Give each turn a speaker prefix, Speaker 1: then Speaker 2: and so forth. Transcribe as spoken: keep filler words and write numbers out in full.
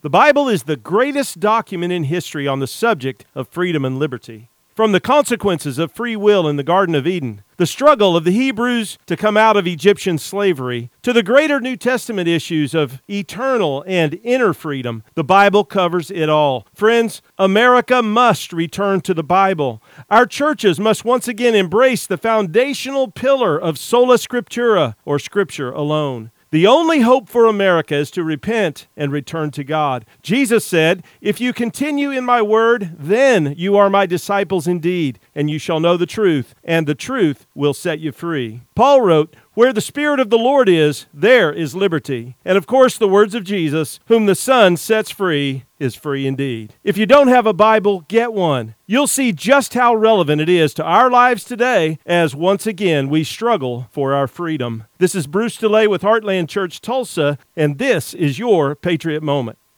Speaker 1: The Bible is the greatest document in history on the subject of freedom and liberty. From the consequences of free will in the Garden of Eden, the struggle of the Hebrews to come out of Egyptian slavery, to the greater New Testament issues of eternal and inner freedom, the Bible covers it all. Friends, America must return to the Bible. Our churches must once again embrace the foundational pillar of sola scriptura, or Scripture alone. The only hope for America is to repent and return to God. Jesus said, "If you continue in my word, then you are my disciples indeed, and you shall know the truth, and the truth will set you free." Paul wrote, "Where the Spirit of the Lord is, there is liberty." And of course, the words of Jesus, "Whom the Son sets free is free indeed." If you don't have a Bible, get one. You'll see just how relevant it is to our lives today as once again we struggle for our freedom. This is Bruce DeLay with Heartland Church Tulsa, and this is your Patriot Moment.